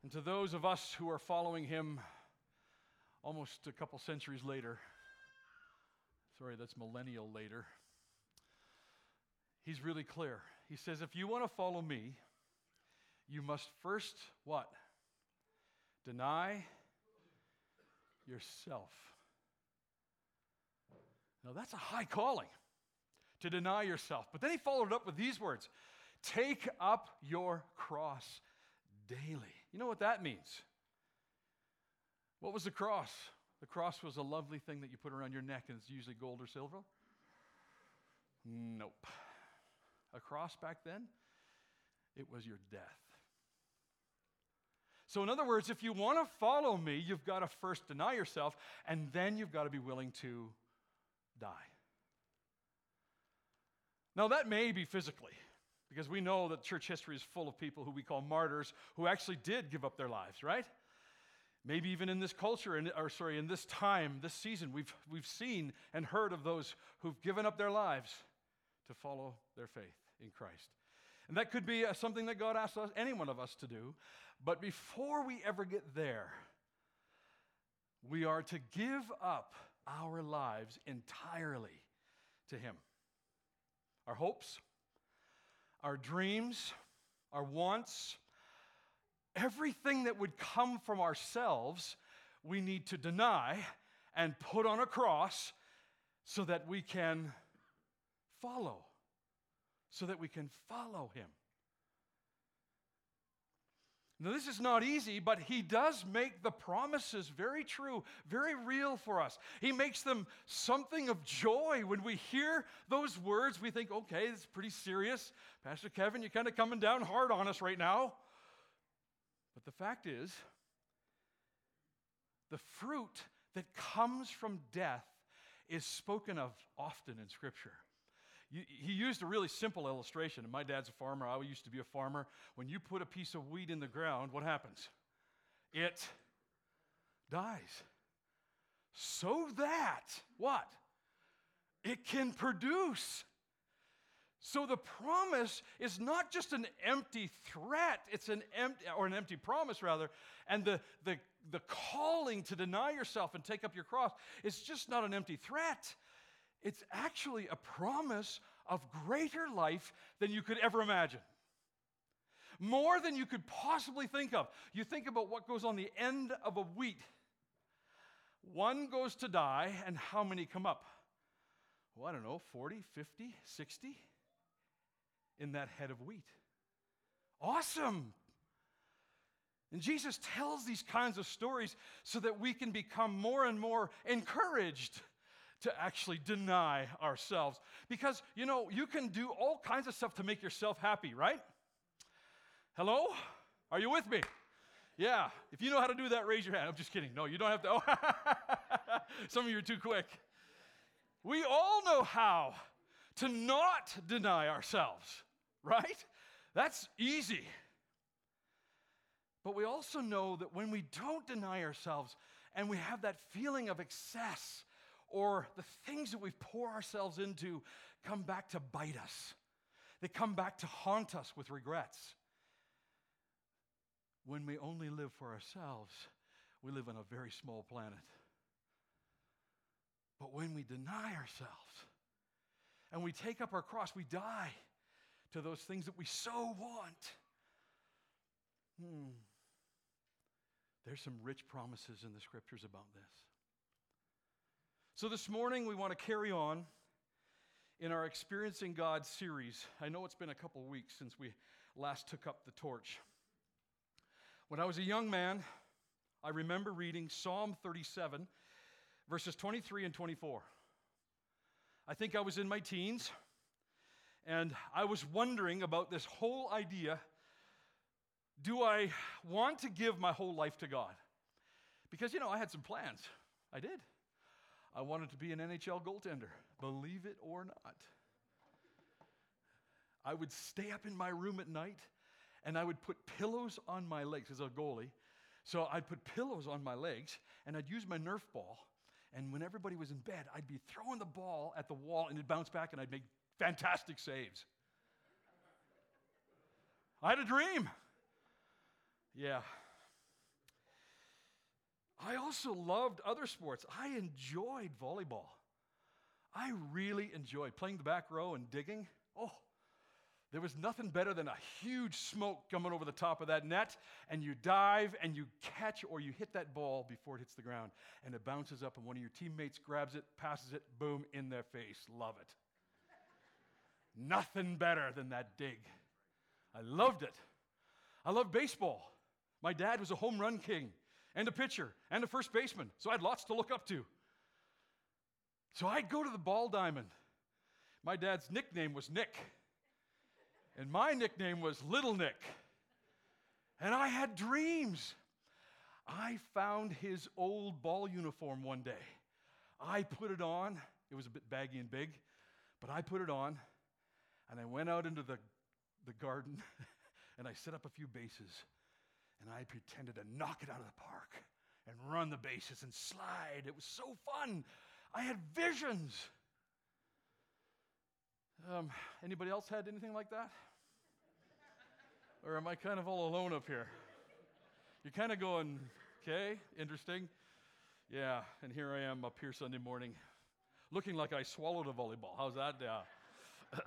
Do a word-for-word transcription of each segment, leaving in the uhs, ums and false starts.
And to those of us who are following him almost a couple centuries later, sorry, that's millennial later, he's really clear. He says, if you want to follow me, you must first, what? Deny yourself. Now that's a high calling, to deny yourself. But then he followed it up with these words, take up your cross daily. You know what that means? What was the cross? The cross was a lovely thing that you put around your neck, and it's usually gold or silver. Nope. A cross back then, it was your death. So in other words, if you want to follow me, you've got to first deny yourself, and then you've got to be willing to die. Now that may be physically, because we know that church history is full of people who we call martyrs who actually did give up their lives, right? Maybe even in this culture, in, or sorry, in this time, this season, we've, we've seen and heard of those who've given up their lives to follow their faith in Christ. And that could be uh, something that God asks us, any one of us to do. But before we ever get there, we are to give up our lives entirely to him. Our hopes, our dreams, our wants, everything that would come from ourselves, we need to deny and put on a cross so that we can follow, so that we can follow him. Now, this is not easy, but he does make the promises very true, very real for us. He makes them something of joy. When we hear those words, we think, okay, it's pretty serious. Pastor Kevin, you're kind of coming down hard on us right now. But the fact is, the fruit that comes from death is spoken of often in Scripture. You, he used a really simple illustration. And my dad's a farmer. I used to be a farmer. When you put a piece of wheat in the ground, what happens? It dies. So that, what? It can produce. So the promise is not just an empty threat, it's an empty, or an empty promise rather, and the, the, the calling to deny yourself and take up your cross is just not an empty threat. It's actually a promise of greater life than you could ever imagine. More than you could possibly think of. You think about what goes on the end of a wheat. One goes to die, and how many come up? Well, I don't know, forty, fifty, sixty in that head of wheat. Awesome. And Jesus tells these kinds of stories so that we can become more and more encouraged to actually deny ourselves. Because, you know, you can do all kinds of stuff to make yourself happy, right? Hello? Are you with me? Yeah. If you know how to do that, raise your hand. I'm just kidding. No, you don't have to. Oh, some of you are too quick. We all know how to not deny ourselves, right? That's easy. But we also know that when we don't deny ourselves and we have that feeling of excess, or the things that we pour ourselves into come back to bite us. They come back to haunt us with regrets. When we only live for ourselves, we live on a very small planet. But when we deny ourselves and we take up our cross, we die to those things that we so want. Hmm. There's some rich promises in the Scriptures about this. So this morning, we want to carry on in our Experiencing God series. I know it's been a couple weeks since we last took up the torch. When I was a young man, I remember reading Psalm thirty-seven, verses twenty-three and twenty-four. I think I was in my teens, and I was wondering about this whole idea, do I want to give my whole life to God? Because, you know, I had some plans. I did. I wanted to be an N H L goaltender, believe it or not. I would stay up in my room at night, and I would put pillows on my legs as a goalie. So I'd put pillows on my legs, and I'd use my Nerf ball, and when everybody was in bed, I'd be throwing the ball at the wall, and it'd bounce back, and I'd make fantastic saves. I had a dream. Yeah. I also loved other sports. I enjoyed volleyball. I really enjoyed playing the back row and digging. Oh, there was nothing better than a huge smoke coming over the top of that net, and you dive and you catch or you hit that ball before it hits the ground, and it bounces up and one of your teammates grabs it, passes it, boom, in their face. Love it. Nothing better than that dig. I loved it. I loved baseball. My dad was a home run king and a pitcher and a first baseman, so I had lots to look up to. So I'd go to the ball diamond. My dad's nickname was Nick, and my nickname was Little Nick. And I had dreams. I found his old ball uniform one day. I put it on. It was a bit baggy and big, but I put it on, and I went out into the, the garden, and I set up a few bases, and I pretended to knock it out of the park and run the bases and slide. It was so fun. I had visions. Um, anybody else had anything like that? Or am I kind of all alone up here? You're kind of going, okay, interesting. Yeah, and here I am up here Sunday morning, looking like I swallowed a volleyball. How's that? Yeah.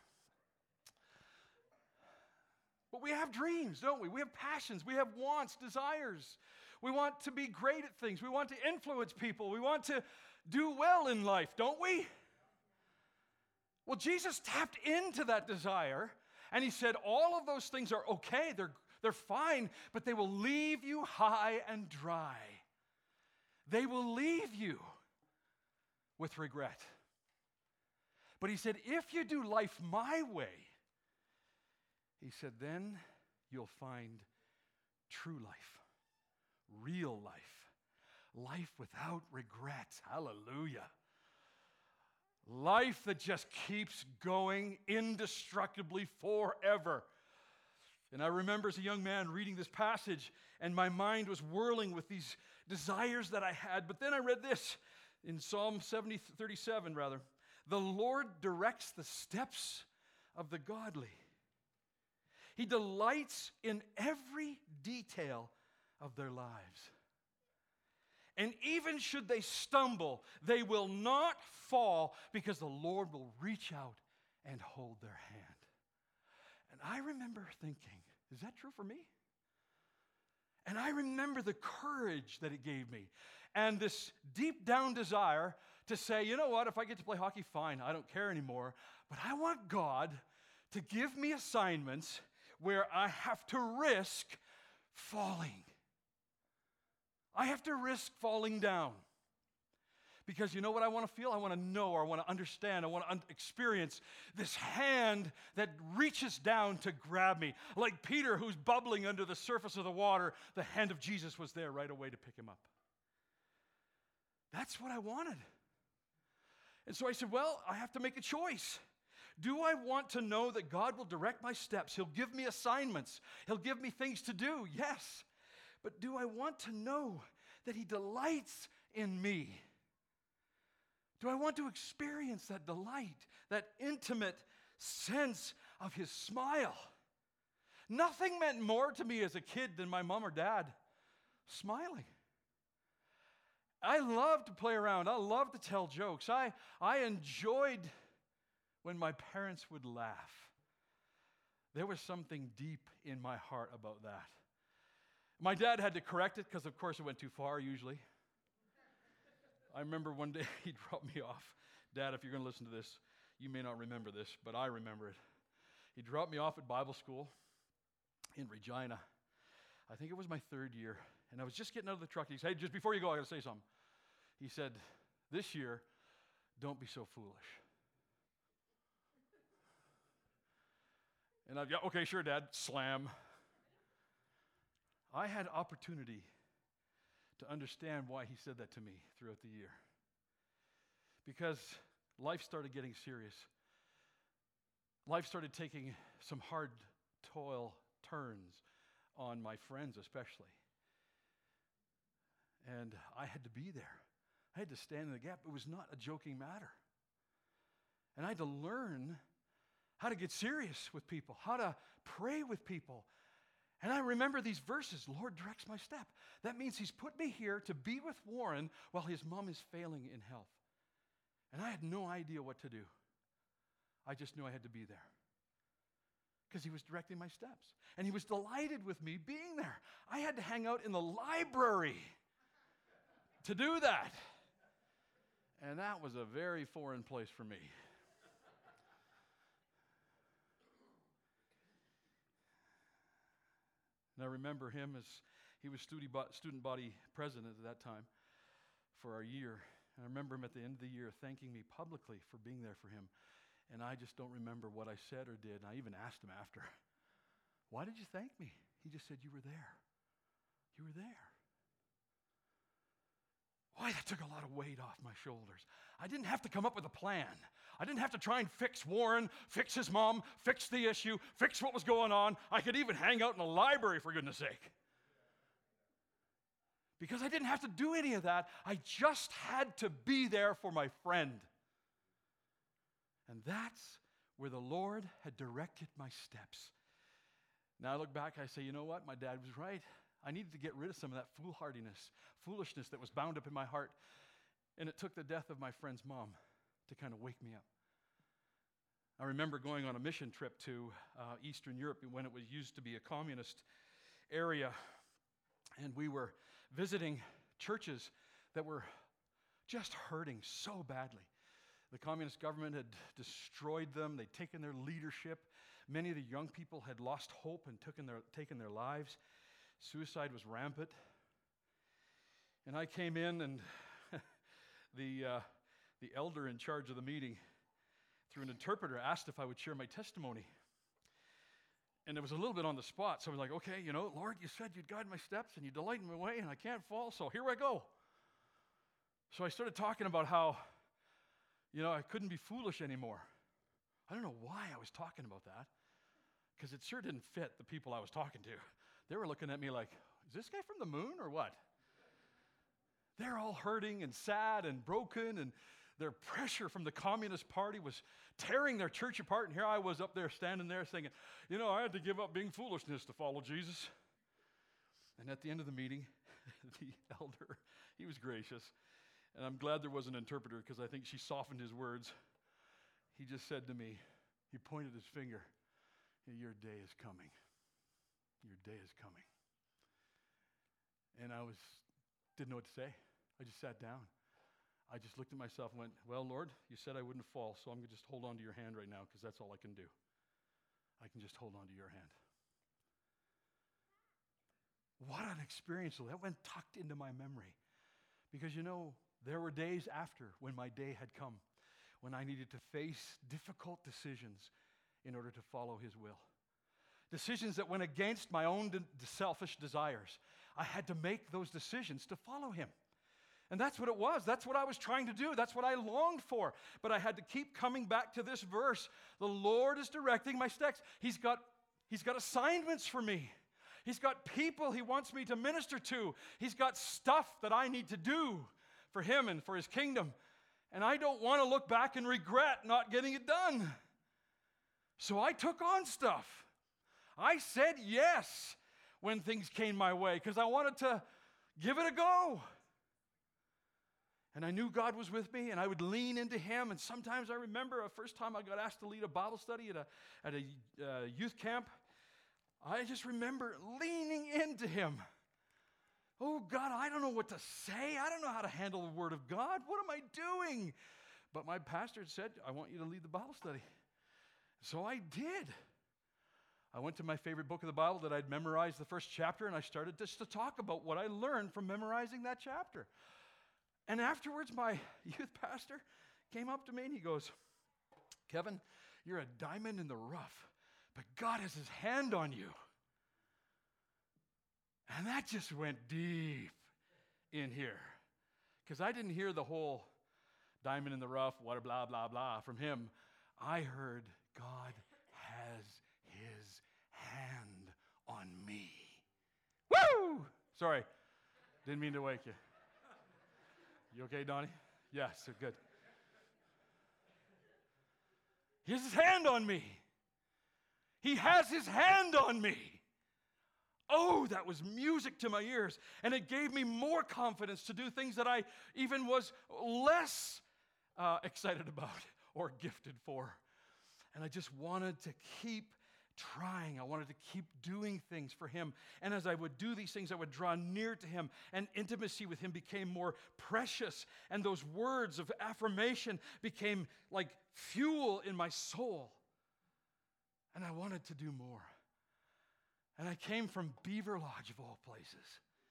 But we have dreams, don't we? We have passions. We have wants, desires. We want to be great at things. We want to influence people. We want to do well in life, don't we? Well, Jesus tapped into that desire, and he said all of those things are okay. They're, they're fine, but they will leave you high and dry. They will leave you with regret. But he said, if you do life my way, he said, then you'll find true life, real life, life without regret. Hallelujah. Life that just keeps going indestructibly forever. And I remember as a young man reading this passage, and my mind was whirling with these desires that I had. But then I read this in Psalm seventy, thirty-seven, rather. The Lord directs the steps of the godly. He delights in every detail of their lives. And even should they stumble, they will not fall because the Lord will reach out and hold their hand. And I remember thinking, is that true for me? And I remember the courage that it gave me and this deep down desire to say, you know what, if I get to play hockey, fine, I don't care anymore. But I want God to give me assignments where I have to risk falling. I have to risk falling down. Because you know what I want to feel? I want to know, or I want to understand, I want to un- experience this hand that reaches down to grab me. Like Peter, who's bubbling under the surface of the water, the hand of Jesus was there right away to pick him up. That's what I wanted. And so I said, well, I have to make a choice. Do I want to know that God will direct my steps? He'll give me assignments. He'll give me things to do, yes. But do I want to know that he delights in me? Do I want to experience that delight, that intimate sense of his smile? Nothing meant more to me as a kid than my mom or dad smiling. I loved to play around. I loved to tell jokes. I, I enjoyed when my parents would laugh. There was something deep in my heart about that. My dad had to correct it because, of course, it went too far usually. I remember one day he dropped me off. Dad, if you're going to listen to this, you may not remember this, but I remember it. He dropped me off at Bible school in Regina. I think it was my third year, and I was just getting out of the truck. He said, hey, just before you go, I got to say something. He said, this year, don't be so foolish. And I'd go, okay, sure, Dad, slam. I had opportunity to understand why he said that to me throughout the year. Because life started getting serious. Life started taking some hard toil turns on my friends especially. And I had to be there. I had to stand in the gap. It was not a joking matter. And I had to learn how to get serious with people, how to pray with people, And I remember these verses, Lord directs my step. That means he's put me here to be with Warren while his mom is failing in health. And I had no idea what to do. I just knew I had to be there because he was directing my steps. And he was delighted with me being there. I had to hang out in the library to do that. And that was a very foreign place for me. And I remember him as he was student body president at that time for a year. And I remember him at the end of the year thanking me publicly for being there for him. And I just don't remember what I said or did. And I even asked him after, why did you thank me? He just said, you were there. You were there. Boy, that took a lot of weight off my shoulders. I didn't have to come up with a plan. I didn't have to try and fix Warren, fix his mom, fix the issue, fix what was going on. I could even hang out in the library, for goodness sake. Because I didn't have to do any of that. I just had to be there for my friend. And that's where the Lord had directed my steps. Now I look back, I say, you know what? My dad was right. I needed to get rid of some of that foolhardiness, foolishness that was bound up in my heart. And it took the death of my friend's mom to kind of wake me up. I remember going on a mission trip to uh, Eastern Europe when it was used to be a communist area. And we were visiting churches that were just hurting so badly. The communist government had destroyed them. They'd taken their leadership. Many of the young people had lost hope and taken their, taken their lives. Suicide was rampant. And I came in, and the, uh, the elder in charge of the meeting, through an interpreter, asked if I would share my testimony. And it was a little bit on the spot. So I was like, okay, you know, Lord, you said you'd guide my steps and you delight in my way, and I can't fall, so here I go. So I started talking about how, you know, I couldn't be foolish anymore. I don't know why I was talking about that, because it sure didn't fit the people I was talking to. They were looking at me like, is this guy from the moon or what? They're all hurting and sad and broken, and their pressure from the Communist Party was tearing their church apart. And here I was up there standing there thinking, you know, I had to give up being foolishness to follow Jesus. And at the end of the meeting, the elder, he was gracious. And I'm glad there was an interpreter, because I think she softened his words. He just said to me, he pointed his finger, your day is coming. Your day is coming. And I was, didn't know what to say. I just sat down. I just looked at myself and went, well, Lord, you said I wouldn't fall, so I'm going to just hold on to your hand right now, because that's all I can do. I can just hold on to your hand. What an experience. That went tucked into my memory. Because, you know, there were days after when my day had come, when I needed to face difficult decisions in order to follow his will. Decisions that went against my own de- selfish desires. I had to make those decisions to follow him. And that's what it was. That's what I was trying to do. That's what I longed for. But I had to keep coming back to this verse. The Lord is directing my steps. He's got, he's got assignments for me. He's got people he wants me to minister to. He's got stuff that I need to do for him and for his kingdom. And I don't want to look back and regret not getting it done. So I took on stuff. I said yes when things came my way, because I wanted to give it a go. And I knew God was with me, and I would lean into him. And sometimes I remember a first time I got asked to lead a Bible study at a, at a uh, youth camp. I just remember leaning into him. Oh, God, I don't know what to say. I don't know how to handle the Word of God. What am I doing? But my pastor had said, I want you to lead the Bible study. So I did. I went to my favorite book of the Bible that I'd memorized the first chapter, and I started just to talk about what I learned from memorizing that chapter. And afterwards, my youth pastor came up to me and he goes, Kevin, you're a diamond in the rough, but God has his hand on you. And that just went deep in here, because I didn't hear the whole diamond in the rough, what blah, blah, blah from him. I heard God has his hand on me. Woo! Sorry, didn't mean to wake you. You okay, Donnie? Yes, good. He has his hand on me. He has his hand on me. Oh, that was music to my ears. And it gave me more confidence to do things that I even was less uh, excited about or gifted for. And I just wanted to keep trying. I wanted to keep doing things for him. And as I would do these things, I would draw near to him, and intimacy with him became more precious. And those words of affirmation became like fuel in my soul. And I wanted to do more. And I came from Beaver Lodge, of all places.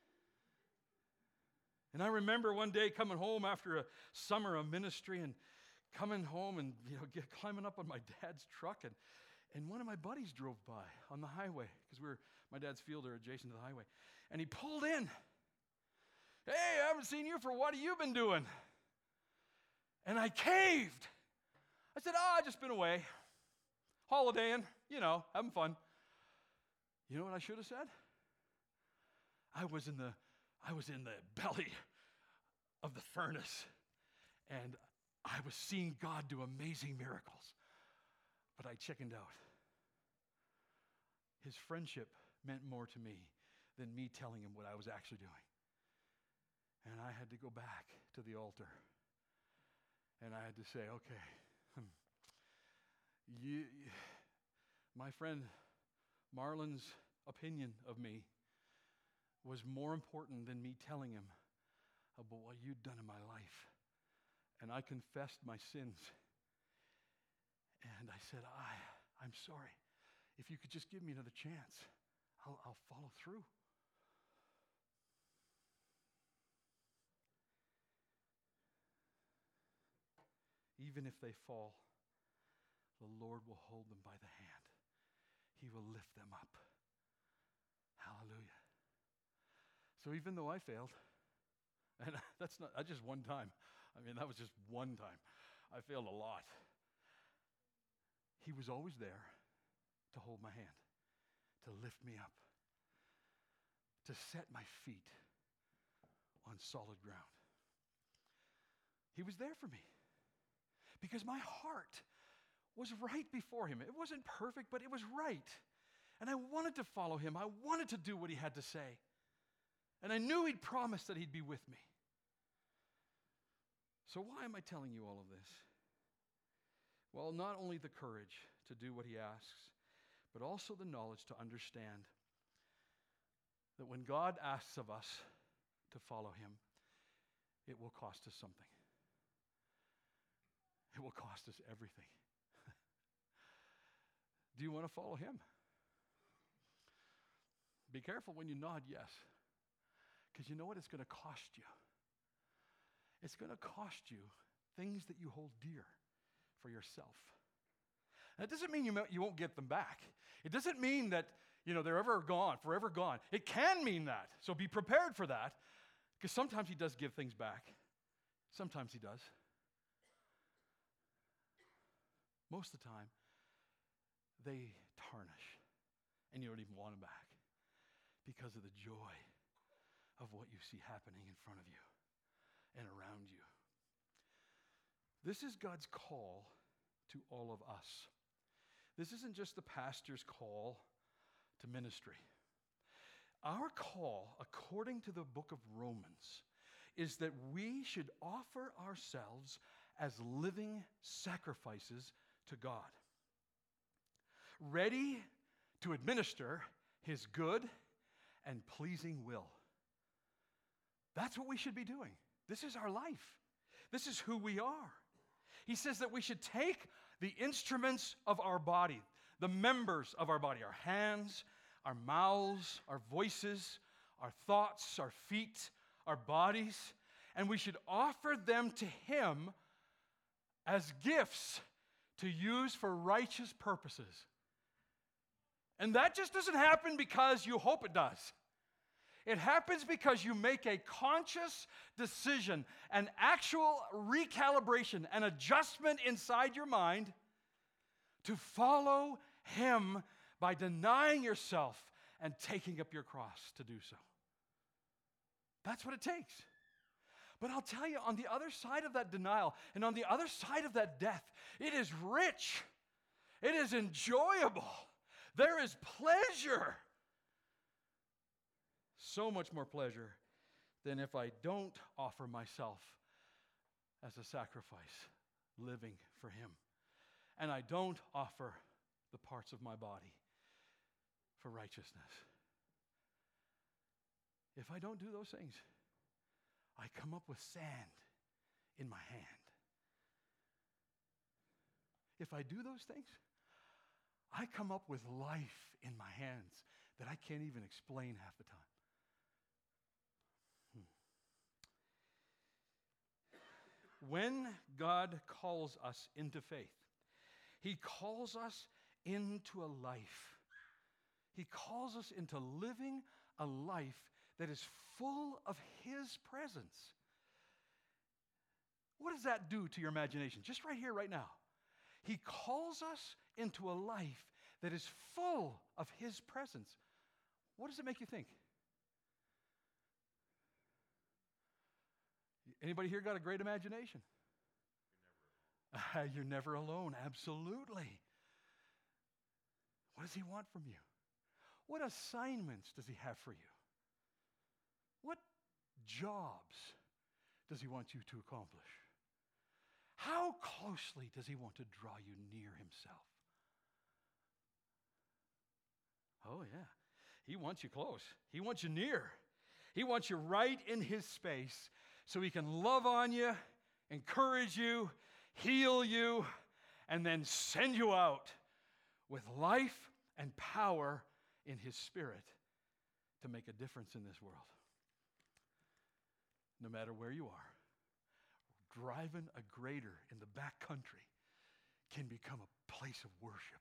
And I remember one day coming home after a summer of ministry and coming home and, you know, get, climbing up on my dad's truck, and, and one of my buddies drove by on the highway, because we were, my dad's field are adjacent to the highway. And he pulled in. Hey, I haven't seen you for what have you been doing? And I caved. I said, oh, I've just been away, holidaying, you know, having fun. You know what I should have said? I was in the, I was in the belly of the furnace, and I was seeing God do amazing miracles, but I chickened out. His friendship meant more to me than me telling him what I was actually doing. And I had to go back to the altar, and I had to say, okay, hmm, you, my friend Marlon's opinion of me was more important than me telling him about what you'd done in my life. And I confessed my sins. And I said, I, I'm sorry. If you could just give me another chance, I'll, I'll follow through. Even if they fall, the Lord will hold them by the hand. He will lift them up. Hallelujah. So even though I failed, and that's not that's just one time. I mean, that was just one time. I failed a lot. He was always there to hold my hand, to lift me up, to set my feet on solid ground. He was there for me because my heart was right before him. It wasn't perfect, but it was right. And I wanted to follow him. I wanted to do what he had to say. And I knew he'd promised that he'd be with me. So why am I telling you all of this? Well, not only the courage to do what he asks, but also the knowledge to understand that when God asks of us to follow him, it will cost us something. It will cost us everything. Do you want to follow him? Be careful when you nod yes, because you know what it's going to cost you. It's going to cost you things that you hold dear for yourself. That doesn't mean you, you won't get them back. It doesn't mean that, you know, they're ever gone, forever gone. It can mean that. So be prepared for that, because sometimes he does give things back. Sometimes he does. Most of the time, they tarnish, and you don't even want them back because of the joy of what you see happening in front of you and around you. This is God's call to all of us. This isn't just the pastor's call to ministry. Our call, according to the book of Romans, is that we should offer ourselves as living sacrifices to God, ready to administer his good and pleasing will. That's what we should be doing. This is our life. This is who we are. He says that we should take the instruments of our body, the members of our body, our hands, our mouths, our voices, our thoughts, our feet, our bodies, and we should offer them to him as gifts to use for righteous purposes. And that just doesn't happen because you hope it does. It happens because you make a conscious decision, an actual recalibration, an adjustment inside your mind to follow him by denying yourself and taking up your cross to do so. That's what it takes. But I'll tell you, on the other side of that denial and on the other side of that death, it is rich. It is enjoyable. There is pleasure. so much more pleasure than if I don't offer myself as a sacrifice, living for him. And I don't offer the parts of my body for righteousness. If I don't do those things, I come up with sand in my hand. If I do those things, I come up with life in my hands that I can't even explain half the time. Hmm. When God calls us into faith, he calls us into a life. He calls us into living a life that is full of his presence. What does that do to your imagination? Just right here, right now. He calls us into a life that is full of his presence. What does it make you think? Anybody here got a great imagination? You're never alone. You're never alone, absolutely. What does he want from you? What assignments does he have for you? What jobs does he want you to accomplish? How closely does he want to draw you near himself? Oh, yeah. He wants you close. He wants you near. He wants you right in his space so he can love on you, encourage you, heal you, and then send you out with life and power in his Spirit to make a difference in this world. No matter where you are, driving a grader in the back country can become a place of worship.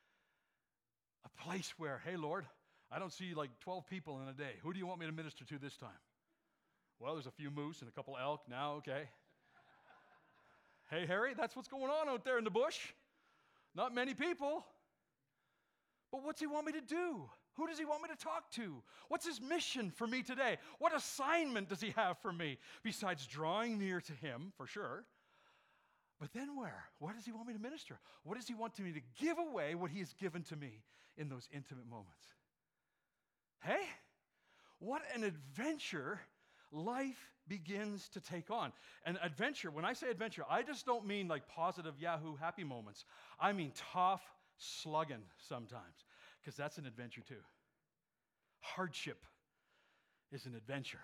A place where, hey, Lord, I don't see like twelve people in a day. Who do you want me to minister to this time? Well, there's a few moose and a couple elk now, okay. Hey, Harry, that's what's going on out there in the bush. Not many people. But what's he want me to do? Who does he want me to talk to? What's his mission for me today? What assignment does he have for me besides drawing near to him, for sure? But then where? What does he want me to minister? What does he want me to give away what he has given to me in those intimate moments? Hey, what an adventure life begins to take on. An adventure, when I say adventure, I just don't mean like positive Yahoo happy moments. I mean tough slugging sometimes, because that's an adventure too. Hardship is an adventure.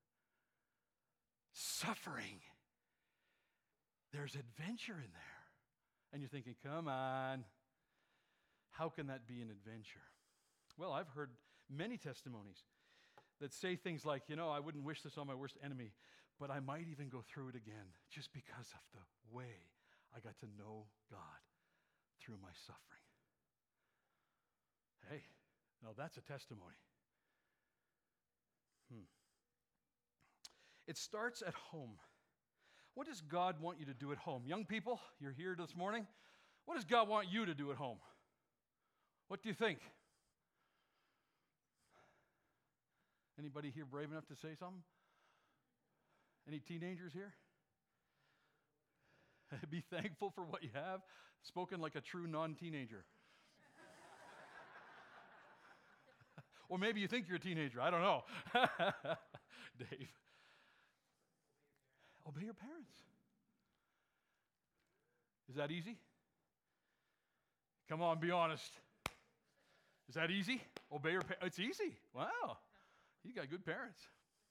Suffering, there's adventure in there. And you're thinking, come on, how can that be an adventure? Well, I've heard many testimonies that say things like, you know, I wouldn't wish this on my worst enemy, but I might even go through it again just because of the way I got to know God through my suffering. Hey, now that's a testimony. Hmm. It starts at home. What does God want you to do at home? Young people, you're here this morning. What does God want you to do at home? What do you think? Anybody here brave enough to say something? Any teenagers here? Be thankful for what you have. Spoken like a true non-teenager. Or maybe you think you're a teenager. I don't know. Dave. Obey your parents. Is that easy? Come on, be honest. Is that easy? Obey your parents. It's easy. Wow. You got good parents.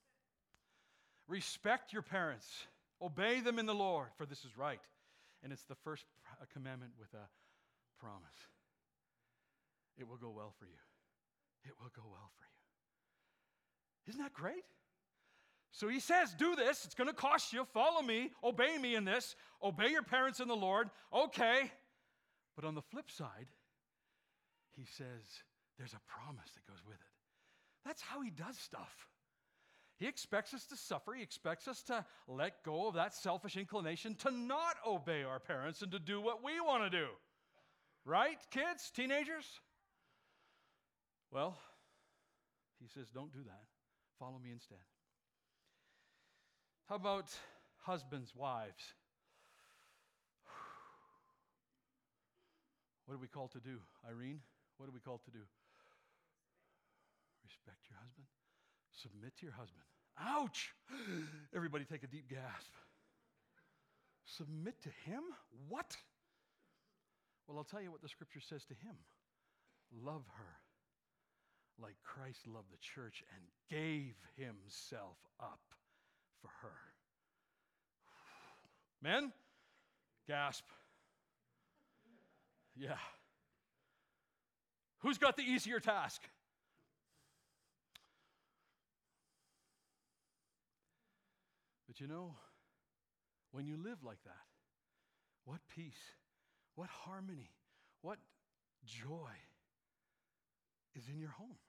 Respect your parents. Obey them in the Lord, for this is right. And it's the first commandment with a promise. It will go well for you. It will go well for you. Isn't that great? So he says, do this. It's going to cost you. Follow me. Obey me in this. Obey your parents in the Lord. Okay. But on the flip side, he says, there's a promise that goes with it. That's how he does stuff. He expects us to suffer. He expects us to let go of that selfish inclination to not obey our parents and to do what we want to do. Right, kids, teenagers? Well, he says, don't do that. Follow me instead. How about husbands, wives? What are we called to do? Irene, what are we called to do? Respect your husband. Submit to your husband. Ouch! Everybody take a deep gasp. Submit to him? What? Well, I'll tell you what the scripture says to him. Love her like Christ loved the church and gave himself up for her. Men, gasp. Yeah. Who's got the easier task? But you know, when you live like that, what peace, what harmony, what joy is in your home.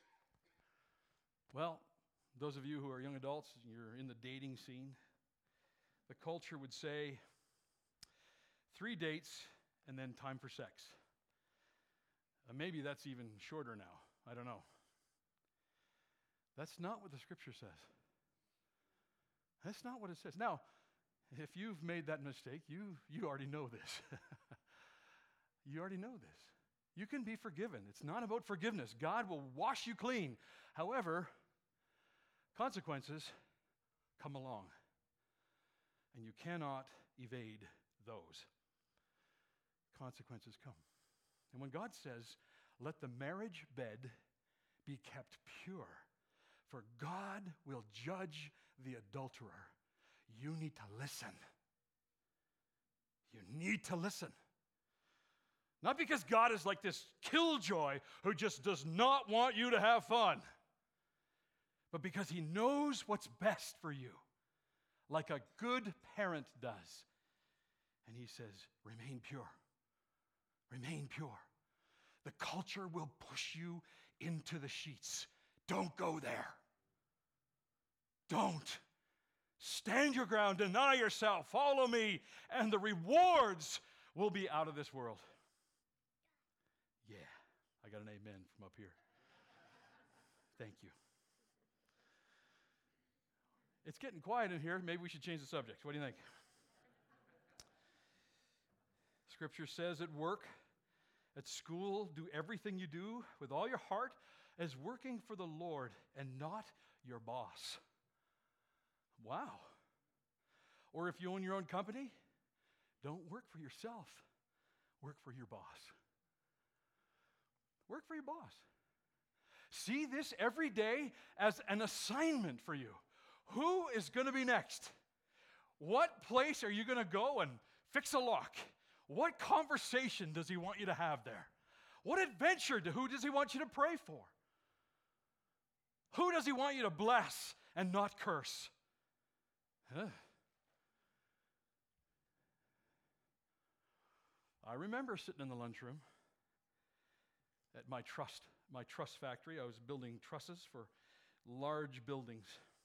Well, those of you who are young adults, you're in the dating scene, the culture would say three dates and then time for sex. Uh, maybe that's even shorter now. I don't know. That's not what the scripture says. That's not what it says. Now, if you've made that mistake, you, you already know this. You already know this. You can be forgiven. It's not about forgiveness. God will wash you clean. However, consequences come along, and you cannot evade those. Consequences come. And when God says, let the marriage bed be kept pure, for God will judge the adulterer, you need to listen. You need to listen. Not because God is like this killjoy who just does not want you to have fun, but because he knows what's best for you, like a good parent does. And he says, remain pure. Remain pure. The culture will push you into the sheets. Don't go there. Don't. Stand your ground, deny yourself, follow me, and the rewards will be out of this world. Yeah, I got an amen from up here. Thank you. It's getting quiet in here. Maybe we should change the subject. What do you think? Scripture says at work, at school, do everything you do with all your heart as working for the Lord and not your boss. Wow. Or if you own your own company, don't work for yourself. Work for your boss. Work for your boss. See this every day as an assignment for you. Who is going to be next? What place are you going to go and fix a lock? What conversation does he want you to have there? What adventure, to who does he want you to pray for? Who does he want you to bless and not curse? Huh. I remember sitting in the lunchroom at my trust, my truss factory. I was building trusses for large buildings.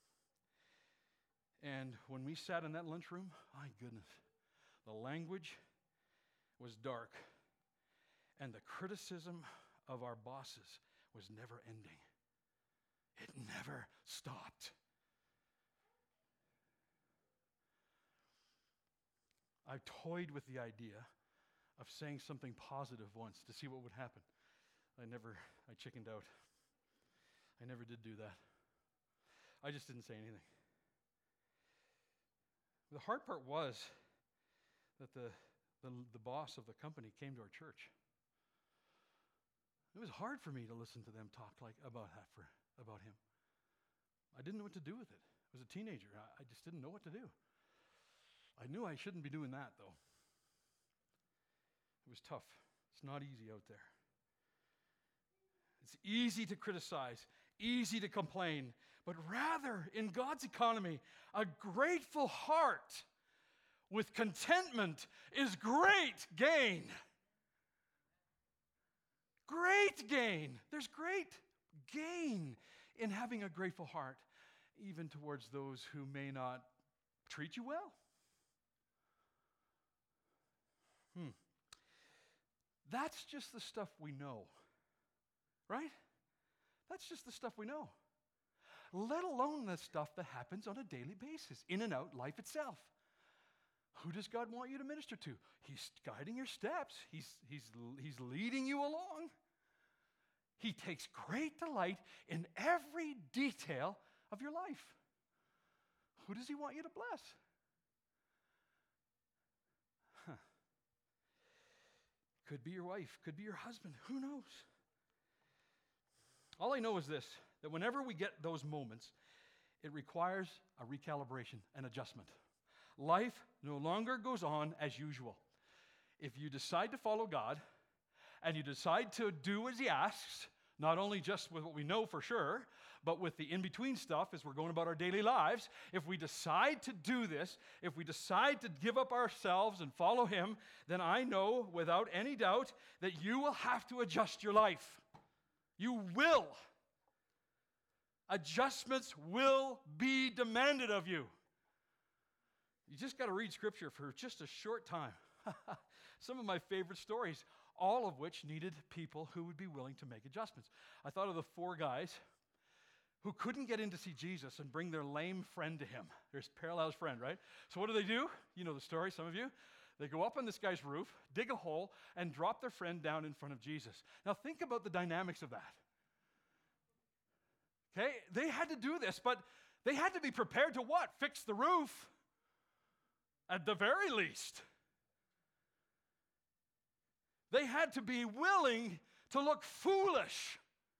And when we sat in that lunchroom, my goodness, the language was dark. And the criticism of our bosses was never ending. It never stopped. I toyed with the idea of saying something positive once to see what would happen. I never, I chickened out. I never did do that. I just didn't say anything. The hard part was that the, the, the boss of the company came to our church. It was hard for me to listen to them talk like about that for, about him. I didn't know what to do with it. I was a teenager. I, I just didn't know what to do. I knew I shouldn't be doing that, though. It was tough. It's not easy out there. It's easy to criticize, easy to complain, but rather, in God's economy, a grateful heart with contentment is great gain. Great gain. There's great gain in having a grateful heart, even towards those who may not treat you well. Hmm. That's just the stuff we know, right? That's just the stuff we know. Let alone the stuff that happens on a daily basis, in and out life itself. Who does God want you to minister to? He's guiding your steps. He's, he's, he's leading you along. He takes great delight in every detail of your life. Who does he want you to bless? Huh. Could be your wife, could be your husband, who knows? All I know is this, that whenever we get those moments, it requires a recalibration, an adjustment. Life no longer goes on as usual. If you decide to follow God, and you decide to do as he asks, not only just with what we know for sure, but with the in-between stuff as we're going about our daily lives, if we decide to do this, if we decide to give up ourselves and follow him, then I know without any doubt that you will have to adjust your life. You will. Adjustments will be demanded of you. You just got to read Scripture for just a short time. Some of my favorite stories, all of which needed people who would be willing to make adjustments. I thought of the four guys who couldn't get in to see Jesus and bring their lame friend to him. There's Parallel's friend, right? So what do they do? You know the story, some of you. They go up on this guy's roof, dig a hole, and drop their friend down in front of Jesus. Now think about the dynamics of that. Okay? They had to do this, but they had to be prepared to what? Fix the roof. At the very least. They had to be willing to look foolish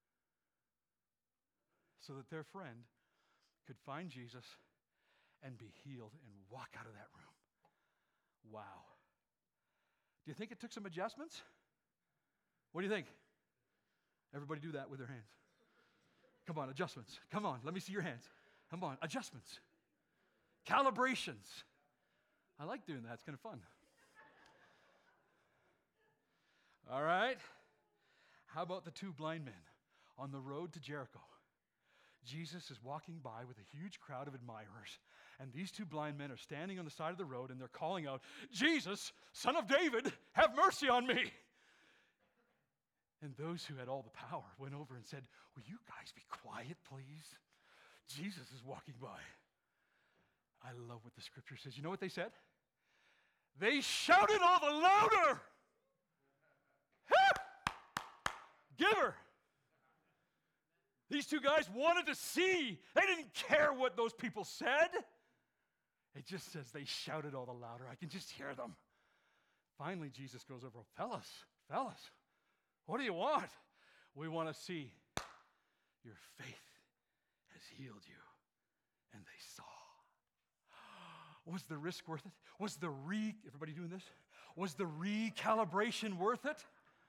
so that their friend could find Jesus and be healed and walk out of that room. Wow. Do you think it took some adjustments? What do you think? Everybody do that with their hands. Come on, adjustments. Come on, let me see your hands. Come on, adjustments. Calibrations. I like doing that. It's kind of fun. All right. How about the two blind men on the road to Jericho? Jesus is walking by with a huge crowd of admirers, and these two blind men are standing on the side of the road, and they're calling out, "Jesus, Son of David, have mercy on me." And those who had all the power went over and said, "Will you guys be quiet, please? Jesus is walking by." I love what the Scripture says. You know what they said? They shouted all the louder. Give her. These two guys wanted to see. They didn't care what those people said. It just says they shouted all the louder. I can just hear them. Finally, Jesus goes over, fellas, fellas, what do you want? We want to see your faith has healed you. And they saw. Was the risk worth it? Was the re, everybody doing this? Was the recalibration worth it?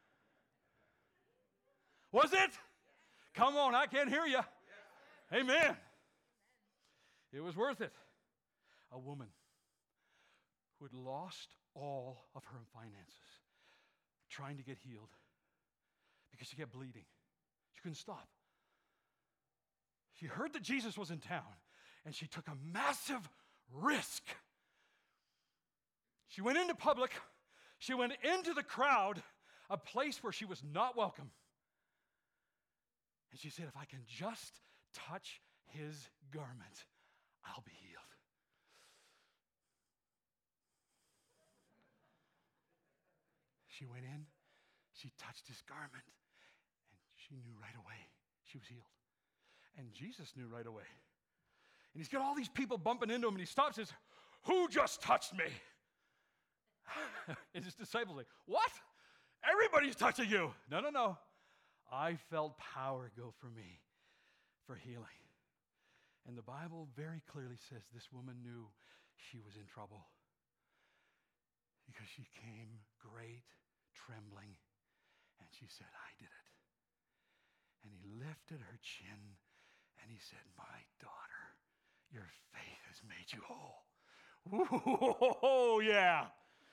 Was it? Come on, I can't hear you. Amen. It was worth it. A woman who had lost all of her finances trying to get healed because she kept bleeding. She couldn't stop. She heard that Jesus was in town, and she took a massive risk. She went into public. She went into the crowd, a place where she was not welcome. And she said, if I can just touch his garment, I'll be healed. She went in, she touched his garment, and she knew right away she was healed. And Jesus knew right away. And he's got all these people bumping into him, and he stops and says, who just touched me? And his disciples are like, what? Everybody's touching you. No, no, no. I felt power go from me for healing. And the Bible very clearly says this woman knew she was in trouble because she came great trembling, and she said, I did it. And he lifted her chin and he said, my daughter, your faith has made you whole. Oh, yeah.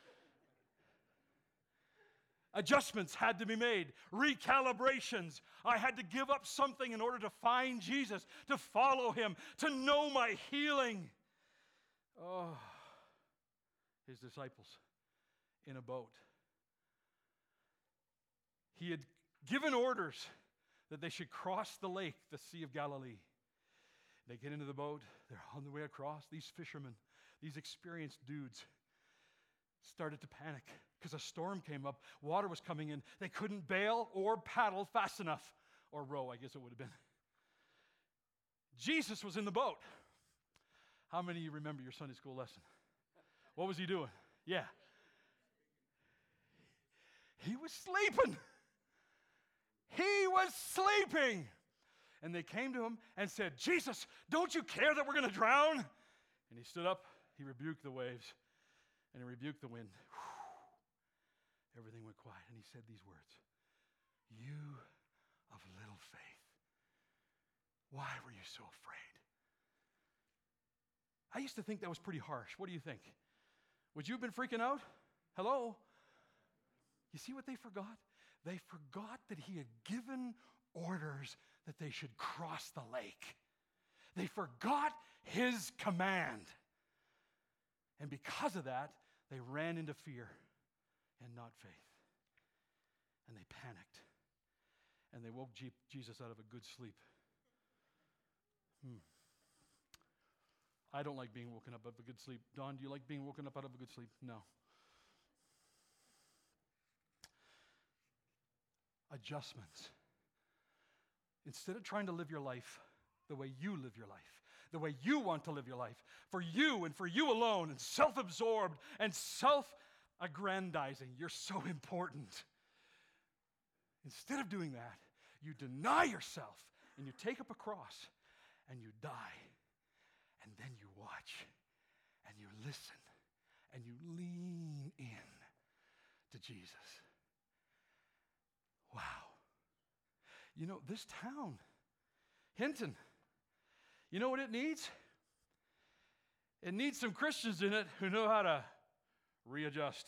Adjustments had to be made. Recalibrations. I had to give up something in order to find Jesus, to follow him, to know my healing. Oh, his disciples in a boat. He had given orders that they should cross the lake, the Sea of Galilee. They get into the boat. They're on the way across. These fishermen, these experienced dudes, started to panic because a storm came up. Water was coming in. They couldn't bail or paddle fast enough. or row, I guess it would have been. Jesus was in the boat. How many of you remember your Sunday school lesson? What was he doing? Yeah. He was sleeping. He was sleeping. And they came to him and said, Jesus, don't you care that we're going to drown? And he stood up, he rebuked the waves, and he rebuked the wind. Whew. Everything went quiet, and he said these words, you of little faith, why were you so afraid? I used to think that was pretty harsh. What do you think? Would you have been freaking out? Hello? You see what they forgot? They forgot that he had given orders that they should cross the lake. They forgot his command. And because of that, they ran into fear and not faith. And they panicked. And they woke G- Jesus out of a good sleep. Hmm. I don't like being woken up out of a good sleep. Don, do you like being woken up out of a good sleep? No. Adjustments. Instead of trying to live your life the way you live your life, the way you want to live your life, for you and for you alone, and self-absorbed and self-aggrandizing, you're so important. Instead of doing that, you deny yourself and you take up a cross and you die. And then you watch and you listen and you lean in to Jesus. Wow. You know, this town, Hinton, you know what it needs? It needs some Christians in it who know how to readjust,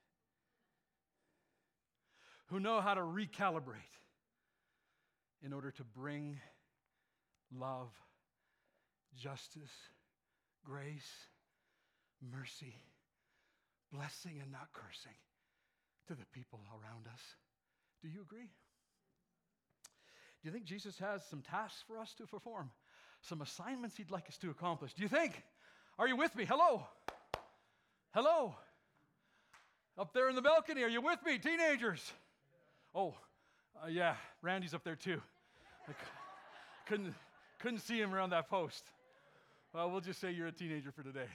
who know how to recalibrate in order to bring love, justice, grace, mercy, blessing and not cursing to the people around us. Do you agree? Do you think Jesus has some tasks for us to perform? Some assignments he'd like us to accomplish? Do you think? Are you with me? Hello? Hello? Up there in the balcony, are you with me, teenagers? Oh, uh, yeah, Randy's up there too. I c- couldn't, couldn't see him around that post. Well, we'll just say you're a teenager for today.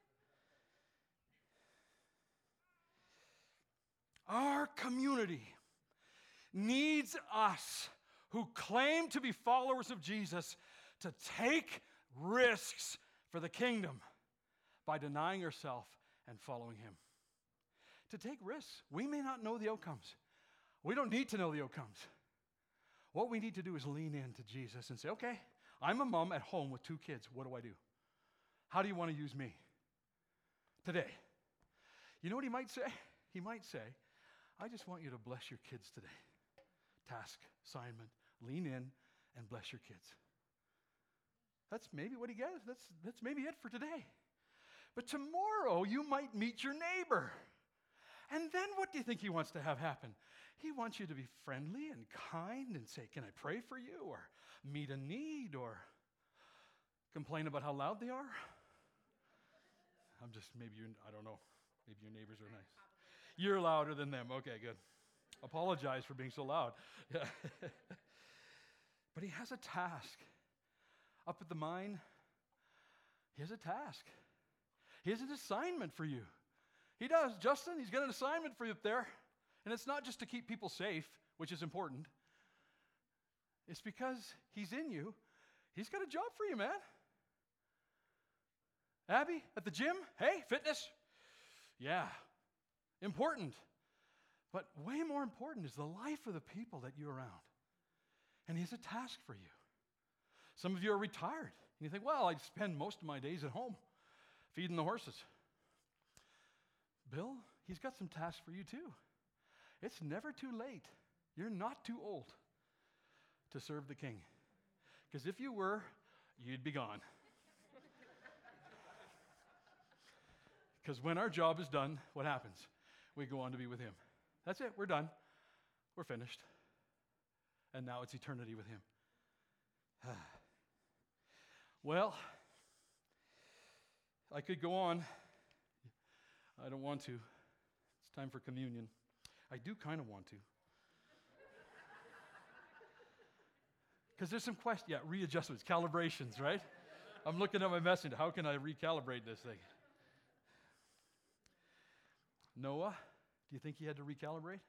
Our community needs us who claim to be followers of Jesus to take risks for the kingdom by denying yourself and following him. To take risks. We may not know the outcomes. We don't need to know the outcomes. What we need to do is lean into Jesus and say, okay, I'm a mom at home with two kids. What do I do? How do you want to use me today? You know what he might say? He might say, I just want you to bless your kids today. Task, assignment, lean in and bless your kids. That's maybe what he gets. That's, that's maybe it for today. But tomorrow you might meet your neighbor. And then what do you think he wants to have happen? He wants you to be friendly and kind and say, can I pray for you? Or meet a need or complain about how loud they are. I'm just, maybe you're, I don't know. Maybe your neighbors are nice. You're louder than them. Okay, good. Apologize for being so loud. Yeah. But he has a task. Up at the mine, he has a task. He has an assignment for you. He does. Justin, he's got an assignment for you up there. And it's not just to keep people safe, which is important. It's because he's in you. He's got a job for you, man. Abby, at the gym, hey, fitness. Yeah, important. But way more important is the life of the people that you're around. And he has a task for you. Some of you are retired. And you think, well, I spend most of my days at home feeding the horses. Bill, he's got some tasks for you too. It's never too late. You're not too old to serve the King. Because if you were, you'd be gone. Because when our job is done, what happens? We go on to be with him. That's it. We're done. We're finished. And now it's eternity with him. Well, I could go on. I don't want to. It's time for communion. I do kind of want to. Because there's some questions. Yeah, readjustments, calibrations, right? I'm looking at my message. How can I recalibrate this thing? Noah, do you think he had to recalibrate?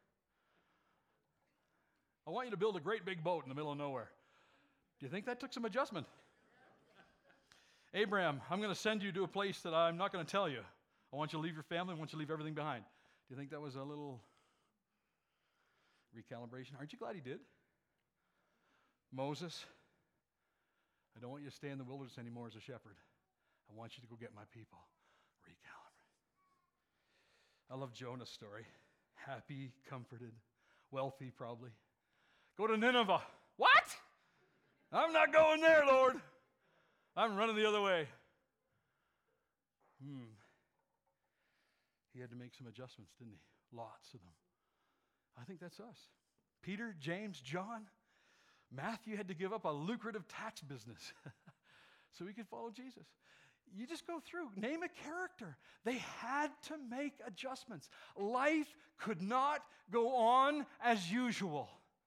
I want you to build a great big boat in the middle of nowhere. Do you think that took some adjustment? Abraham, I'm going to send you to a place that I'm not going to tell you. I want you to leave your family. I want you to leave everything behind. Do you think that was a little recalibration? Aren't you glad he did? Moses, I don't want you to stay in the wilderness anymore as a shepherd. I want you to go get my people. Recalibrate. I love Jonah's story. Happy, comforted, wealthy probably. Go to Nineveh. What? I'm not going there, Lord. I'm running the other way. Hmm. He had to make some adjustments, didn't he? Lots of them. I think that's us. Peter, James, John, Matthew had to give up a lucrative tax business so he could follow Jesus. You just go through, name a character. They had to make adjustments. Life could not go on as usual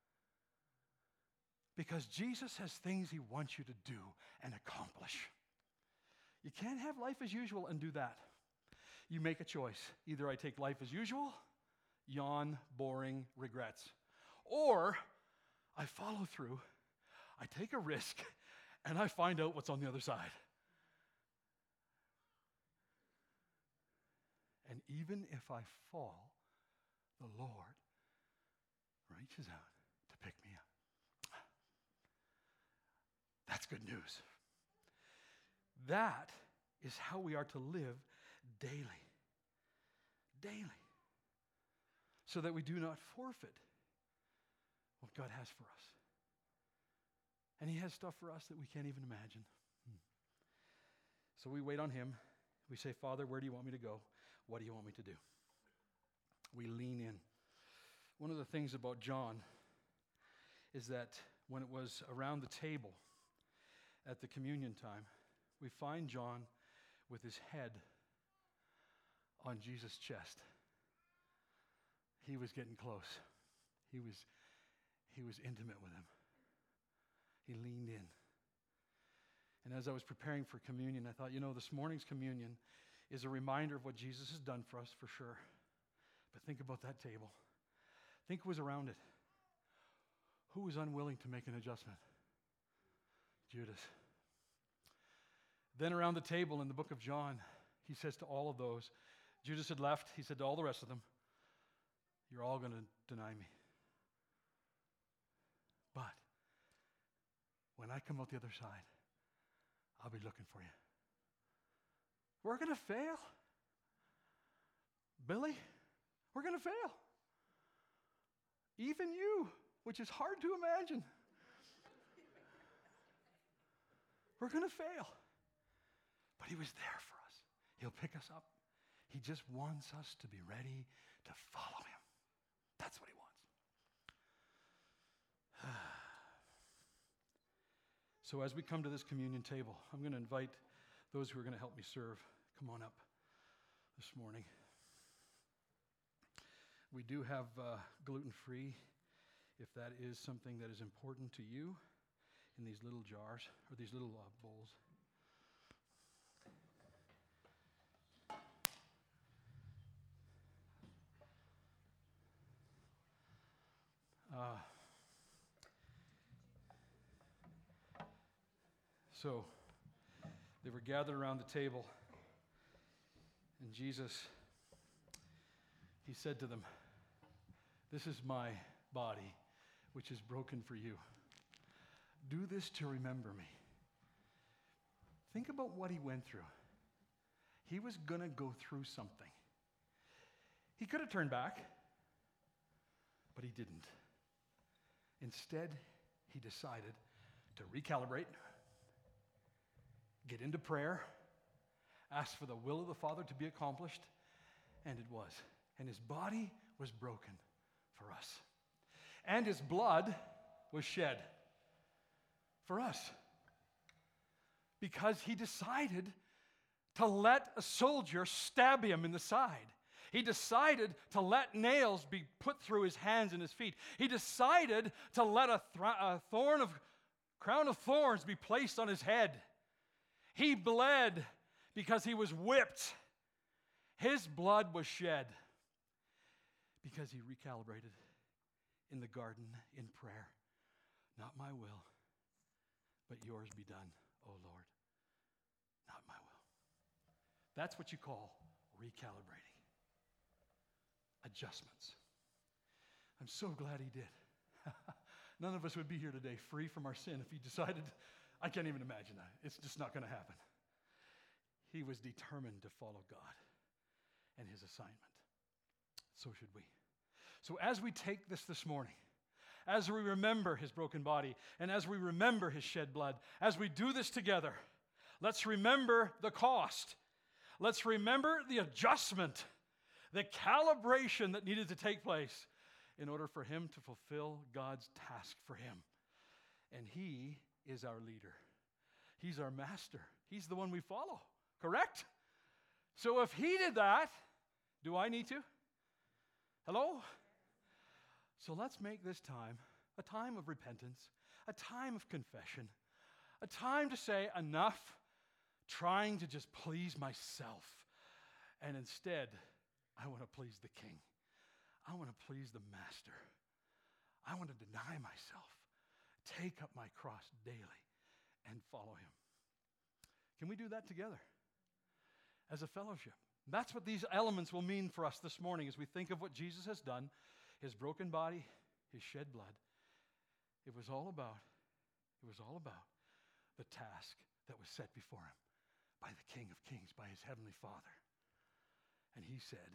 because Jesus has things he wants you to do and accomplish. You can't have life as usual and do that. You make a choice. Either I take life as usual, yawn, boring, regrets, or I follow through, I take a risk, and I find out what's on the other side. And even if I fall, the Lord reaches out to pick me up. That's good news. That is how we are to live daily. Daily. So that we do not forfeit what God has for us. And he has stuff for us that we can't even imagine. Hmm. So we wait on him. We say, Father, where do you want me to go? What do you want me to do? We lean in. One of the things about John is that when it was around the table at the communion time, we find John with his head on Jesus' chest. He was getting close. He was, he was intimate with him. He leaned in. And as I was preparing for communion, I thought, you know, this morning's communion is a reminder of what Jesus has done for us, for sure. But think about that table. Think who was around it. Who was unwilling to make an adjustment? Judas. Then around the table in the book of John, he says to all of those, Judas had left, he said to all the rest of them, you're all going to deny me. But when I come out the other side, I'll be looking for you. We're going to fail. Billy, we're going to fail. Even you, which is hard to imagine. We're going to fail. But he was there for us. He'll pick us up. He just wants us to be ready to follow him. That's what he wants. So as we come to this communion table, I'm going to invite those who are going to help me serve. Come on up this morning. We do have uh, gluten-free, if that is something that is important to you, in these little jars, or these little uh, bowls. Uh, so, they were gathered around the table, and Jesus, he said to them, this is my body, which is broken for you. Do this to remember me. Think about what he went through. He was going to go through something. He could have turned back, but he didn't. Instead, he decided to recalibrate, get into prayer, ask for the will of the Father to be accomplished, and it was. And his body was broken for us. And his blood was shed for us. Because he decided to let a soldier stab him in the side. He decided to let nails be put through his hands and his feet. He decided to let a, th- a thorn of crown of thorns be placed on his head. He bled because he was whipped. His blood was shed because he recalibrated in the garden in prayer. Not my will, but yours be done, O Lord. Not my will. That's what you call recalibrating. Adjustments. I'm so glad he did. None of us would be here today free from our sin if he decided, I can't even imagine that. It's just not going to happen. He was determined to follow God and his assignment. So should we. So as we take this this morning, as we remember his broken body, and as we remember his shed blood, as we do this together, let's remember the cost. Let's remember the adjustment, the calibration that needed to take place in order for him to fulfill God's task for him. And he is our leader. He's our master. He's the one we follow, correct? So if he did that, do I need to? Hello? So let's make this time a time of repentance, a time of confession, a time to say enough trying to just please myself. And instead, I want to please the King. I want to please the Master. I want to deny myself, take up my cross daily, and follow him. Can we do that together as a fellowship? That's what these elements will mean for us this morning as we think of what Jesus has done, his broken body, his shed blood. It was all about, it was all about the task that was set before him by the King of Kings, by his heavenly Father. And he said,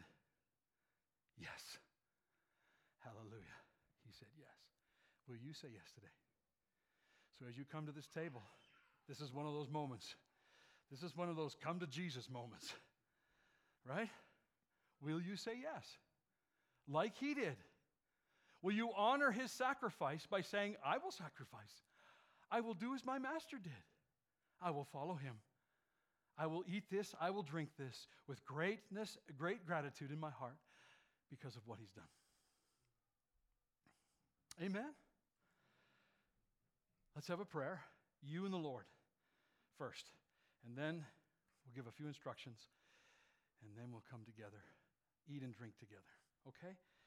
yes. Hallelujah. He said yes. Will you say yes today? So as you come to this table, this is one of those moments. This is one of those come to Jesus moments. Right? Will you say yes? Like he did. Will you honor his sacrifice by saying, I will sacrifice. I will do as my master did. I will follow him. I will eat this, I will drink this with greatness, great gratitude in my heart because of what he's done. Amen? Let's have a prayer, you and the Lord first. And then we'll give a few instructions. And then we'll come together, eat and drink together. Okay?